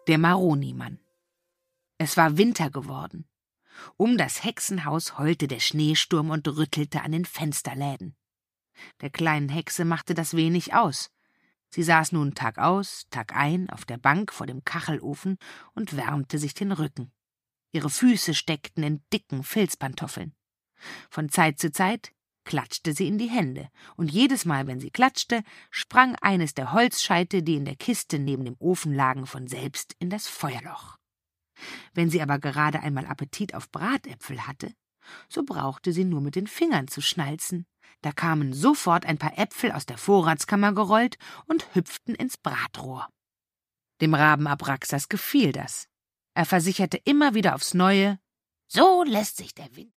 Der Maroni-Mann. Es war Winter geworden. Um das Hexenhaus heulte der Schneesturm und rüttelte an den Fensterläden. Der kleinen Hexe machte das wenig aus. Sie saß nun Tag aus, Tag ein auf der Bank vor dem Kachelofen und wärmte sich den Rücken. Ihre Füße steckten in dicken Filzpantoffeln. Von Zeit zu Zeit klatschte sie in die Hände, und jedes Mal, wenn sie klatschte, sprang eines der Holzscheite, die in der Kiste neben dem Ofen lagen, von selbst in das Feuerloch. Wenn sie aber gerade einmal Appetit auf Bratäpfel hatte, so brauchte sie nur mit den Fingern zu schnalzen. Da kamen sofort ein paar Äpfel aus der Vorratskammer gerollt und hüpften ins Bratrohr. Dem Raben Abraxas gefiel das. Er versicherte immer wieder aufs Neue: »So lässt sich der Wind